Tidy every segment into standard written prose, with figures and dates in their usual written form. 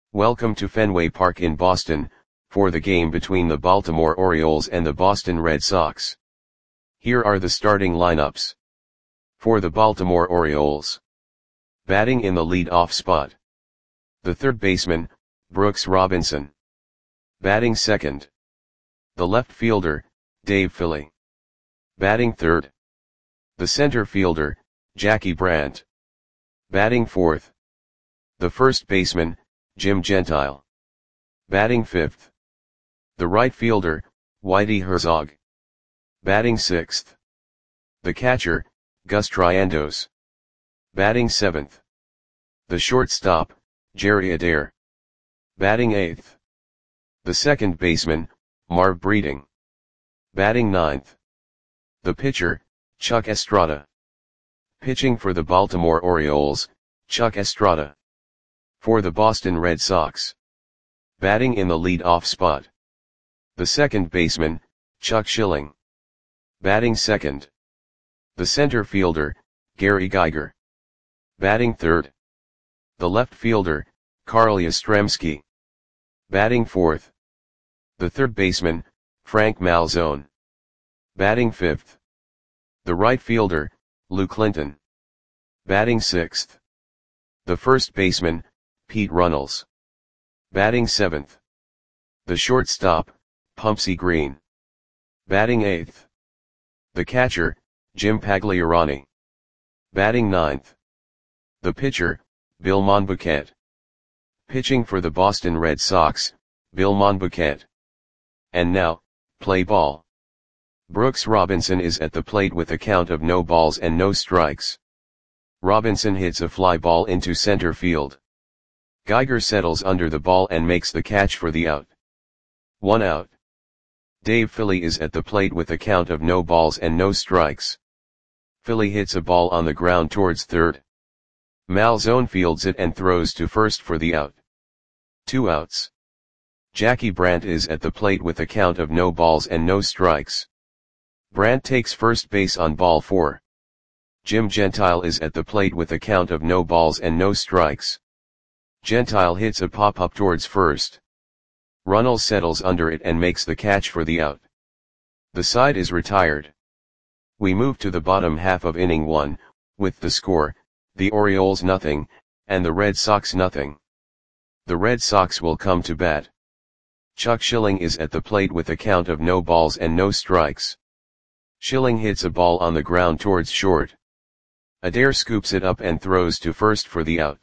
Welcome to Fenway Park in Boston, for the game between the Baltimore Orioles and the Boston Red Sox. Here are the starting lineups. For the Baltimore Orioles. Batting in the lead-off spot. The third baseman, Brooks Robinson. Batting second. The left fielder, Dave Philly. Batting third. The center fielder, Jackie Brandt. Batting fourth. The first baseman, Jim Gentile. Batting fifth. The right fielder, Whitey Herzog. Batting sixth. The catcher, Gus Triandos. Batting seventh. The shortstop, Jerry Adair. Batting eighth. The second baseman, Marv Breeding. Batting ninth. The pitcher, Chuck Estrada. Pitching for the Baltimore Orioles, Chuck Estrada. For the Boston Red Sox. Batting in the lead-off spot. The second baseman, Chuck Schilling. Batting second. The center fielder, Gary Geiger. Batting third. The left fielder, Carl Yastrzemski. Batting fourth. The third baseman, Frank Malzone. Batting fifth. The right fielder, Lou Clinton. Batting sixth. The first baseman, Pete Runnels. Batting seventh. The shortstop, Pumpsie Green. Batting eighth. The catcher, Jim Pagliarani. Batting ninth. The pitcher, Bill Monbouquet. Pitching for the Boston Red Sox, Bill Monbouquet. And now, play ball. Brooks Robinson is at the plate with a count of no balls and no strikes. Robinson hits a fly ball into center field. Geiger settles under the ball and makes the catch for the out. 1 out. Dave Philly is at the plate with a count of no balls and no strikes. Philly hits a ball on the ground towards third. Malzone fields it and throws to first for the out. 2 outs. Jackie Brandt is at the plate with a count of no balls and no strikes. Brandt takes first base on ball 4. Jim Gentile is at the plate with a count of no balls and no strikes. Gentile hits a pop-up towards first. Runnels settles under it and makes the catch for the out. The side is retired. We move to the bottom half of inning 1, with the score, the Orioles nothing, and the Red Sox nothing. The Red Sox will come to bat. Chuck Schilling is at the plate with a count of no balls and no strikes. Schilling hits a ball on the ground towards short. Adair scoops it up and throws to first for the out.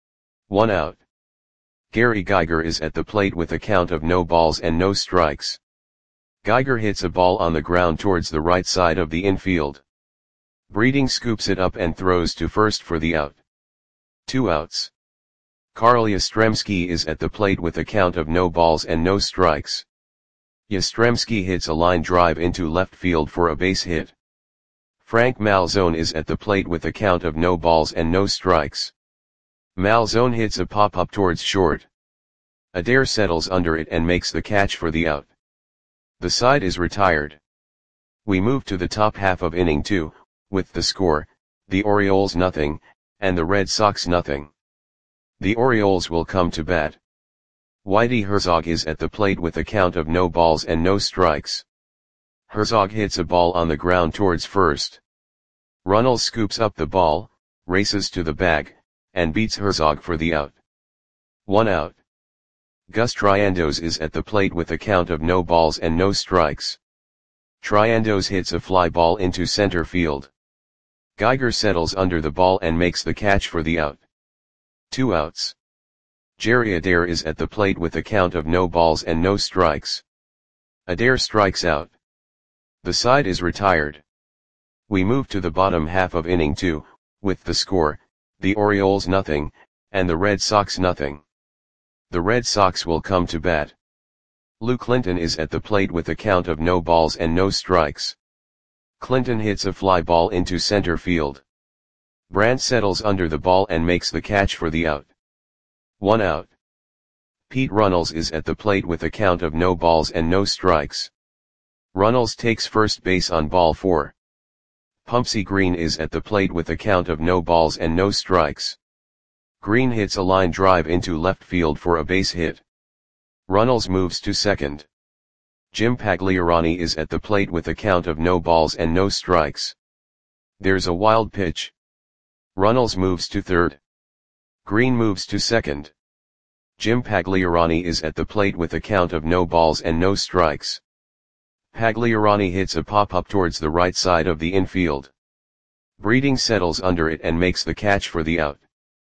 1 out. Gary Geiger is at the plate with a count of no balls and no strikes. Geiger hits a ball on the ground towards the right side of the infield. Breeding scoops it up and throws to first for the out. 2 outs. Carl Yastrzemski is at the plate with a count of no balls and no strikes. Yastrzemski hits a line drive into left field for a base hit. Frank Malzone is at the plate with a count of no balls and no strikes. Malzone hits a pop-up towards short. Adair settles under it and makes the catch for the out. The side is retired. We move to the top half of inning 2, with the score, the Orioles nothing, and the Red Sox nothing. The Orioles will come to bat. Whitey Herzog is at the plate with a count of no balls and no strikes. Herzog hits a ball on the ground towards first. Runnels scoops up the ball, races to the bag, and beats Herzog for the out. 1 out. Gus Triandos is at the plate with a count of no balls and no strikes. Triandos hits a fly ball into center field. Geiger settles under the ball and makes the catch for the out. 2 outs. Jerry Adair is at the plate with a count of no balls and no strikes. Adair strikes out. The side is retired. We move to the bottom half of inning 2, with the score, the Orioles nothing, and the Red Sox nothing. The Red Sox will come to bat. Lou Clinton is at the plate with a count of no balls and no strikes. Clinton hits a fly ball into center field. Brandt settles under the ball and makes the catch for the out. 1 out. Pete Runnels is at the plate with a count of no balls and no strikes. Runnels takes first base on ball 4. Pumpsie Green is at the plate with a count of no balls and no strikes. Green hits a line drive into left field for a base hit. Runnels moves to second. Jim Pagliarani is at the plate with a count of no balls and no strikes. There's a wild pitch. Runnels moves to third. Green moves to second. Jim Pagliarani is at the plate with a count of no balls and no strikes. Pagliarani hits a pop-up towards the right side of the infield. Breeding settles under it and makes the catch for the out.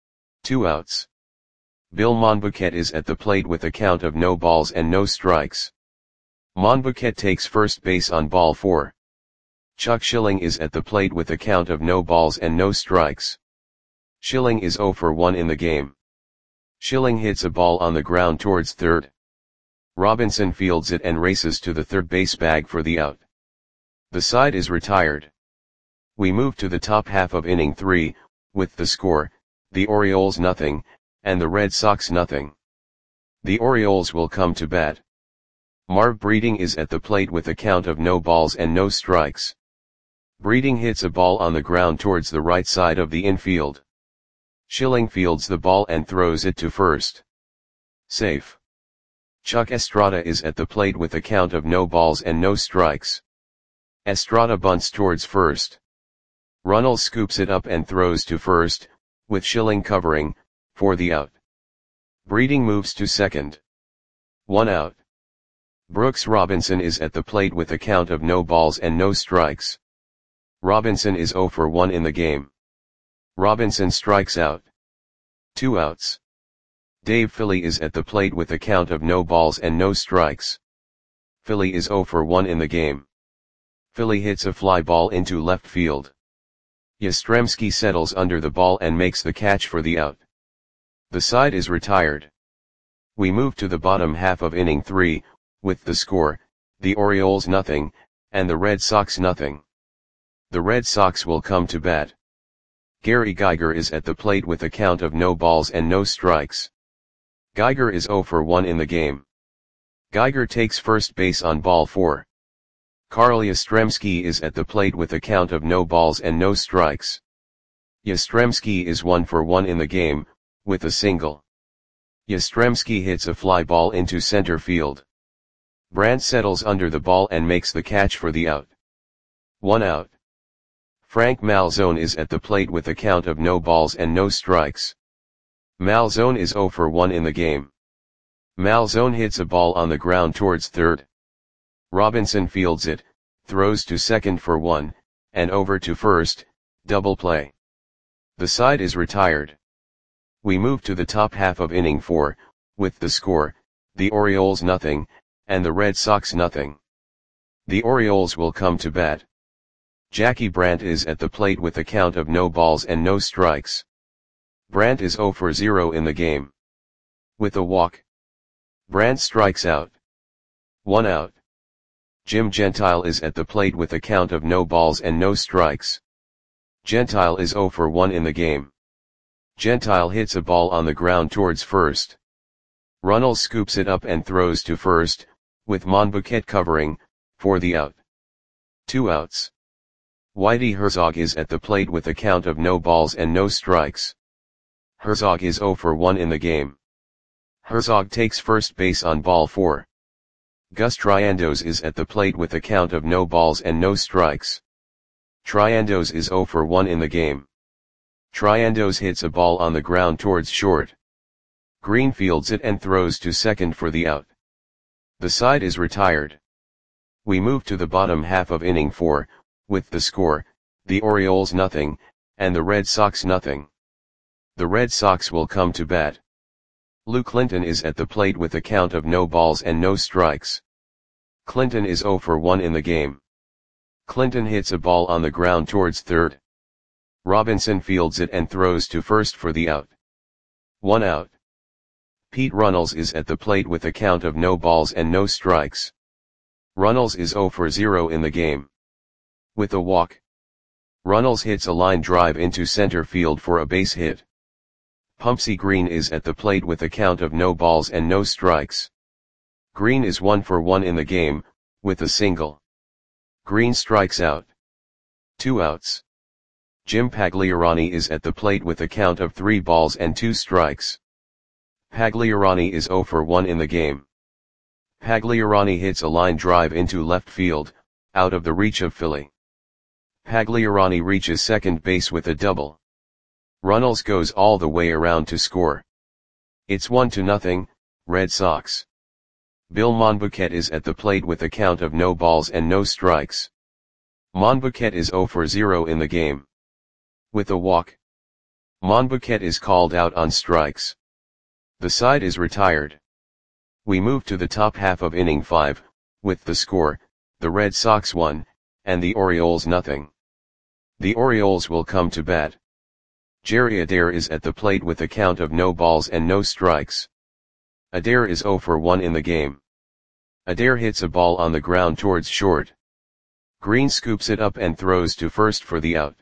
2 outs. Bill Monbuquet is at the plate with a count of no balls and no strikes. Monbuquet takes first base on ball 4. Chuck Schilling is at the plate with a count of no balls and no strikes. Schilling is 0 for 1 in the game. Schilling hits a ball on the ground towards third. Robinson fields it and races to the third base bag for the out. The side is retired. We move to the top half of inning 3, with the score, the Orioles nothing, and the Red Sox nothing. The Orioles will come to bat. Marv Breeding is at the plate with a count of no balls and no strikes. Breeding hits a ball on the ground towards the right side of the infield. Schilling fields the ball and throws it to first. Safe. Chuck Estrada is at the plate with a count of no balls and no strikes. Estrada bunts towards first. Runnels scoops it up and throws to first, with Schilling covering, for the out. Breeding moves to second. 1 out. Brooks Robinson is at the plate with a count of no balls and no strikes. Robinson is 0 for 1 in the game. Robinson strikes out. 2 outs. Dave Philly is at the plate with a count of no balls and no strikes. Philly is 0 for 1 in the game. Philly hits a fly ball into left field. Yastrzemski settles under the ball and makes the catch for the out. The side is retired. We move to the bottom half of inning 3, with the score, the Orioles nothing, and the Red Sox nothing. The Red Sox will come to bat. Gary Geiger is at the plate with a count of no balls and no strikes. Geiger is 0 for 1 in the game. Geiger takes first base on ball 4. Carl Yastrzemski is at the plate with a count of no balls and no strikes. Yastrzemski is 1 for 1 in the game, with a single. Yastrzemski hits a fly ball into center field. Brandt settles under the ball and makes the catch for the out. 1 out. Frank Malzone is at the plate with a count of no balls and no strikes. Malzone is 0 for 1 in the game. Malzone hits a ball on the ground towards third. Robinson fields it, throws to second for 1, and over to first, double play. The side is retired. We move to the top half of inning 4, with the score, the Orioles nothing, and the Red Sox nothing. The Orioles will come to bat. Jackie Brandt is at the plate with a count of no balls and no strikes. Brandt is 0 for 0 in the game. With a walk. Brandt strikes out. 1 out. Jim Gentile is at the plate with a count of no balls and no strikes. Gentile is 0 for 1 in the game. Gentile hits a ball on the ground towards first. Runnels scoops it up and throws to first, with Monbuquet covering, for the out. 2 outs. Whitey Herzog is at the plate with a count of no balls and no strikes. Herzog is 0 for 1 in the game. Herzog takes first base on ball 4. Gus Triandos is at the plate with a count of no balls and no strikes. Triandos is 0 for 1 in the game. Triandos hits a ball on the ground towards short. Green fields it and throws to second for the out. The side is retired. We move to the bottom half of inning 4, with the score, the Orioles nothing, and the Red Sox nothing. The Red Sox will come to bat. Lou Clinton is at the plate with a count of no balls and no strikes. Clinton is 0 for 1 in the game. Clinton hits a ball on the ground towards third. Robinson fields it and throws to first for the out. 1 out. Pete Runnels is at the plate with a count of no balls and no strikes. Runnels is 0 for 0 in the game. With a walk. Runnels hits a line drive into center field for a base hit. Pumpsy Green is at the plate with a count of no balls and no strikes. Green is 1 for 1 in the game, with a single. Green strikes out. 2 outs. Jim Pagliarani is at the plate with a count of 3 balls and 2 strikes. Pagliarani is 0 for 1 in the game. Pagliarani hits a line drive into left field, out of the reach of Philly. Pagliarani reaches second base with a double. Runnels goes all the way around to score. It's 1-0, Red Sox. Bill Monbouquet is at the plate with a count of no balls and no strikes. Monbouquet is 0 for 0 in the game. With a walk, Monbouquet is called out on strikes. The side is retired. We move to the top half of inning 5, with the score, the Red Sox 1, and the Orioles 0. The Orioles will come to bat. Jerry Adair is at the plate with a count of no balls and no strikes. Adair is 0 for 1 in the game. Adair hits a ball on the ground towards short. Green scoops it up and throws to first for the out.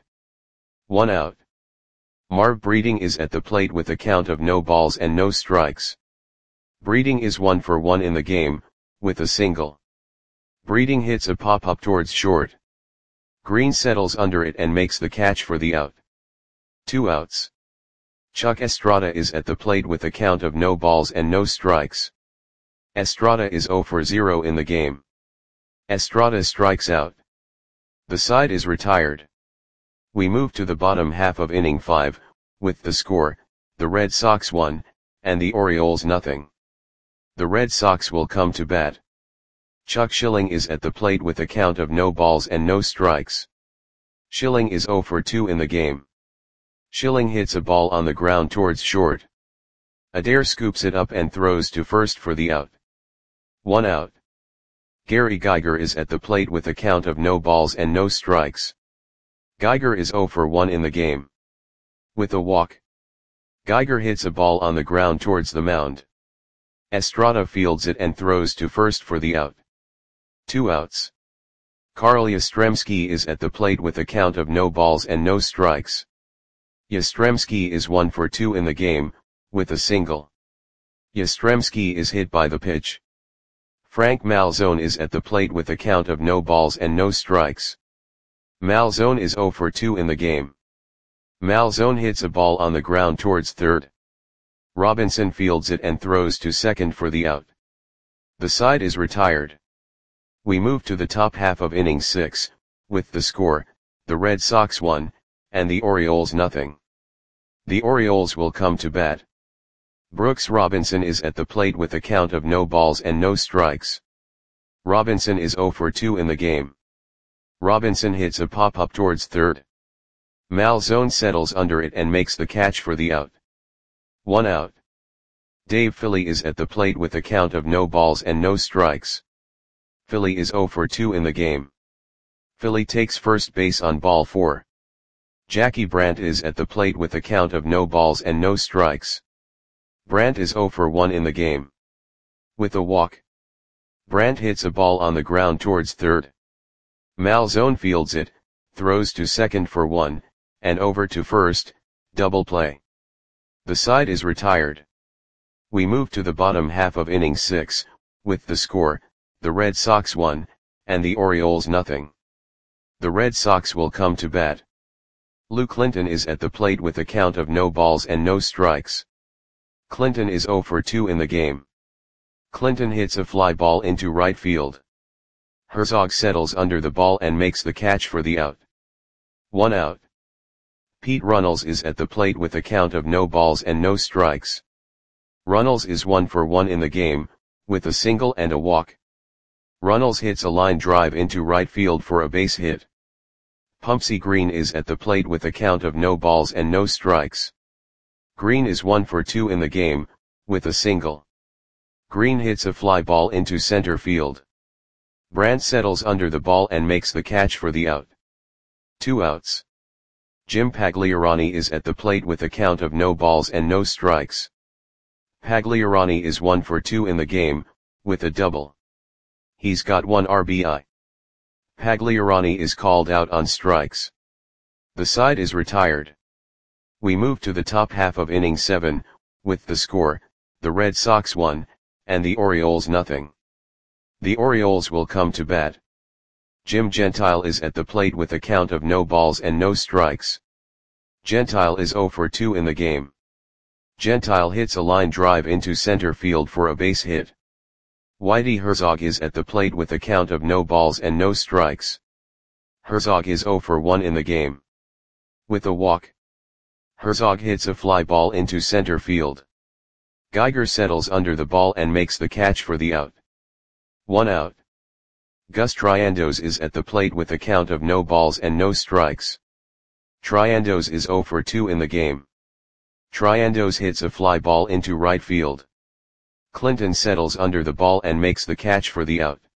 1 out. Marv Breeding is at the plate with a count of no balls and no strikes. Breeding is 1 for 1 in the game, with a single. Breeding hits a pop-up towards short. Green settles under it and makes the catch for the out. 2 outs. Chuck Estrada is at the plate with a count of no balls and no strikes. Estrada is 0 for 0 in the game. Estrada strikes out. The side is retired. We move to the bottom half of inning 5, with the score, the Red Sox 1, and the Orioles 0. The Red Sox will come to bat. Chuck Schilling is at the plate with a count of no balls and no strikes. Schilling is 0 for 2 in the game. Schilling hits a ball on the ground towards short. Adair scoops it up and throws to first for the out. 1 out. Gary Geiger is at the plate with a count of no balls and no strikes. Geiger is 0 for 1 in the game. With a walk, Geiger hits a ball on the ground towards the mound. Estrada fields it and throws to first for the out. 2 outs. Carl Yastrzemski is at the plate with a count of no balls and no strikes. Yastrzemski is 1 for 2 in the game, with a single. Yastrzemski is hit by the pitch. Frank Malzone is at the plate with a count of no balls and no strikes. Malzone is 0 for 2 in the game. Malzone hits a ball on the ground towards third. Robinson fields it and throws to second for the out. The side is retired. We move to the top half of inning 6, with the score, the Red Sox 1, and the Orioles 0. The Orioles will come to bat. Brooks Robinson is at the plate with a count of no balls and no strikes. Robinson is 0 for 2 in the game. Robinson hits a pop-up towards third. Malzone settles under it and makes the catch for the out. 1 out. Dave Philly is at the plate with a count of no balls and no strikes. Philly is 0 for 2 in the game. Philly takes first base on ball 4. Jackie Brandt is at the plate with a count of no balls and no strikes. Brandt is 0 for 1 in the game. With a walk, Brandt hits a ball on the ground towards third. Malzone fields it, throws to second for 1, and over to first, double play. The side is retired. We move to the bottom half of inning 6, with the score, the Red Sox 1, and the Orioles 0. The Red Sox will come to bat. Lou Clinton is at the plate with a count of no balls and no strikes. Clinton is 0 for 2 in the game. Clinton hits a fly ball into right field. Herzog settles under the ball and makes the catch for the out. 1 out. Pete Runnels is at the plate with a count of no balls and no strikes. Runnels is 1 for 1 in the game, with a single and a walk. Runnels hits a line drive into right field for a base hit. Pumpsy Green is at the plate with a count of no balls and no strikes. Green is 1 for 2 in the game, with a single. Green hits a fly ball into center field. Brandt settles under the ball and makes the catch for the out. 2 outs. Jim Pagliarani is at the plate with a count of no balls and no strikes. Pagliarani is 1 for 2 in the game, with a double. He's got 1 RBI. Pagliarani is called out on strikes. The side is retired. We move to the top half of inning 7, with the score, the Red Sox 1, and the Orioles 0. The Orioles will come to bat. Jim Gentile is at the plate with a count of no balls and no strikes. Gentile is 0 for 2 in the game. Gentile hits a line drive into center field for a base hit. Whitey Herzog is at the plate with a count of no balls and no strikes. Herzog is 0 for 1 in the game. With a walk, Herzog hits a fly ball into center field. Geiger settles under the ball and makes the catch for the out. 1 out. Gus Triandos is at the plate with a count of no balls and no strikes. Triandos is 0 for 2 in the game. Triandos hits a fly ball into right field. Clinton settles under the ball and makes the catch for the out.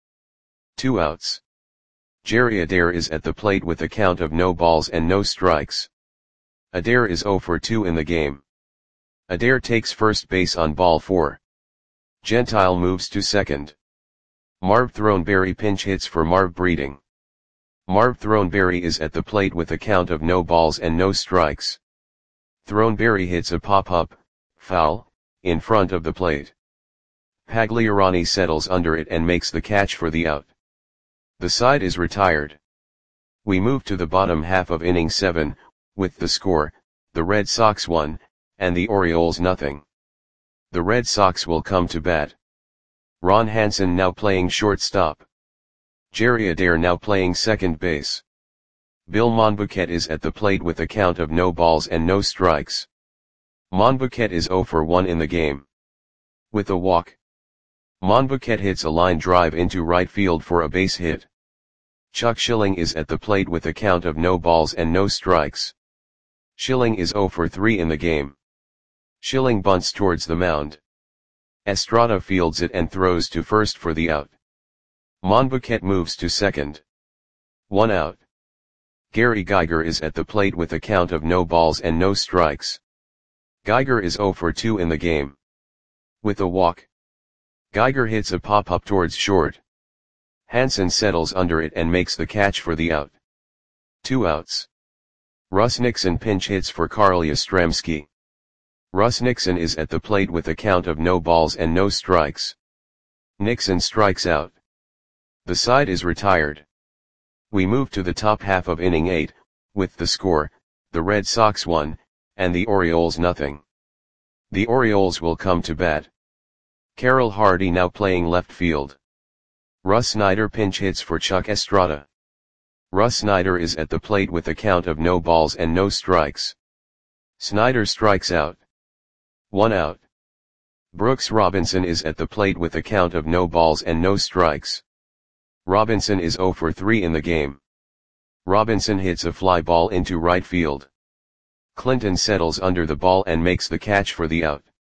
2 outs. Jerry Adair is at the plate with a count of no balls and no strikes. Adair is 0 for 2 in the game. Adair takes first base on ball 4. Gentile moves to second. Marv Throneberry pinch hits for Marv Breeding. Marv Throneberry is at the plate with a count of no balls and no strikes. Throneberry hits a pop-up, foul, in front of the plate. Pagliarani settles under it and makes the catch for the out. The side is retired. We move to the bottom half of inning 7, with the score, the Red Sox 1, and the Orioles nothing. The Red Sox will come to bat. Ron Hansen now playing shortstop. Jerry Adair now playing second base. Bill Monbouquet is at the plate with a count of no balls and no strikes. Monbouquet is 0 for 1 in the game. With a walk, Monbouquet hits a line drive into right field for a base hit. Chuck Schilling is at the plate with a count of no balls and no strikes. Schilling is 0 for 3 in the game. Schilling bunts towards the mound. Estrada fields it and throws to first for the out. Monbouquet moves to second. 1 out. Gary Geiger is at the plate with a count of no balls and no strikes. Geiger is 0 for 2 in the game. With a walk, Geiger hits a pop-up towards short. Hansen settles under it and makes the catch for the out. 2 outs. Russ Nixon pinch hits for Carl Yastrzemski. Russ Nixon is at the plate with a count of no balls and no strikes. Nixon strikes out. The side is retired. We move to the top half of inning 8, with the score, the Red Sox 1, and the Orioles nothing. The Orioles will come to bat. Carroll Hardy now playing left field. Russ Snyder pinch hits for Chuck Estrada. Russ Snyder is at the plate with a count of no balls and no strikes. Snyder strikes out. 1 out. Brooks Robinson is at the plate with a count of no balls and no strikes. Robinson is 0 for 3 in the game. Robinson hits a fly ball into right field. Clinton settles under the ball and makes the catch for the out.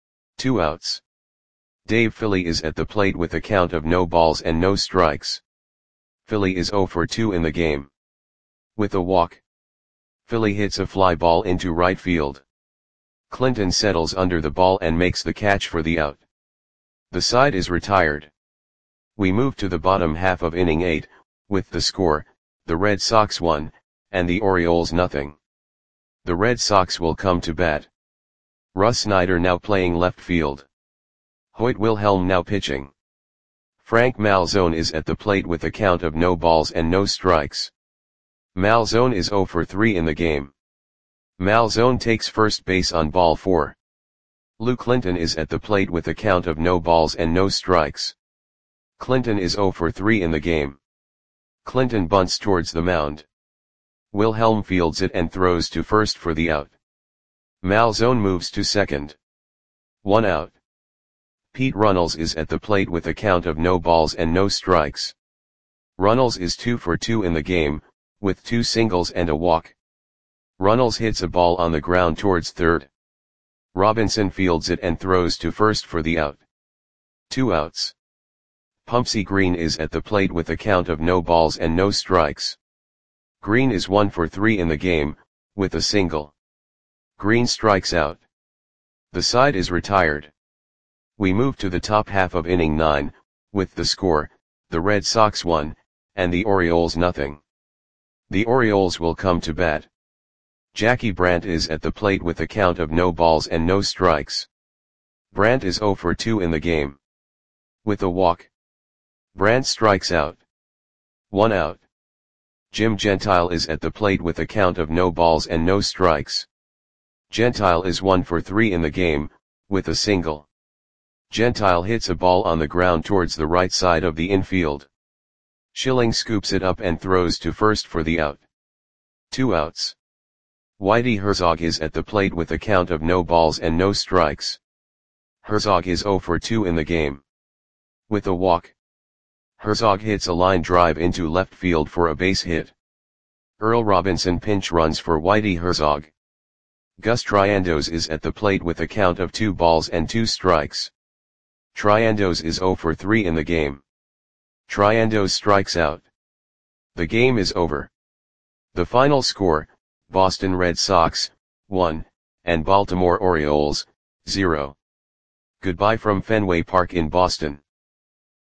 2 outs. Dave Philly is at the plate with a count of no balls and no strikes. Philly is 0 for 2 in the game. With a walk, Philly hits a fly ball into right field. Clinton settles under the ball and makes the catch for the out. The side is retired. We move to the bottom half of inning 8, with the score, the Red Sox 1, and the Orioles nothing. The Red Sox will come to bat. Russ Snyder now playing left field. Hoyt Wilhelm now pitching. Frank Malzone is at the plate with a count of no balls and no strikes. Malzone is 0 for 3 in the game. Malzone takes first base on ball 4. Lou Clinton is at the plate with a count of no balls and no strikes. Clinton is 0 for 3 in the game. Clinton bunts towards the mound. Wilhelm fields it and throws to first for the out. Malzone moves to second. 1 out. Pete Runnels is at the plate with a count of no balls and no strikes. Runnels is 2 for 2 in the game, with 2 singles and a walk. Runnels hits a ball on the ground towards third. Robinson fields it and throws to first for the out. 2 outs. Pumpsy Green is at the plate with a count of no balls and no strikes. Green is 1 for 3 in the game, with a single. Green strikes out. The side is retired. We move to the top half of inning 9, with the score, the Red Sox 1, and the Orioles nothing. The Orioles will come to bat. Jackie Brandt is at the plate with a count of no balls and no strikes. Brandt is 0 for 2 in the game. With a walk, Brandt strikes out. 1 out. Jim Gentile is at the plate with a count of no balls and no strikes. Gentile is 1 for 3 in the game, with a single. Gentile hits a ball on the ground towards the right side of the infield. Schilling scoops it up and throws to first for the out. 2 outs. Whitey Herzog is at the plate with a count of no balls and no strikes. Herzog is 0 for 2 in the game. With a walk, Herzog hits a line drive into left field for a base hit. Earl Robinson pinch runs for Whitey Herzog. Gus Triandos is at the plate with a count of 2 balls and 2 strikes. Triandos is 0 for 3 in the game. Triandos strikes out. The game is over. The final score, Boston Red Sox, 1, and Baltimore Orioles, 0. Goodbye from Fenway Park in Boston.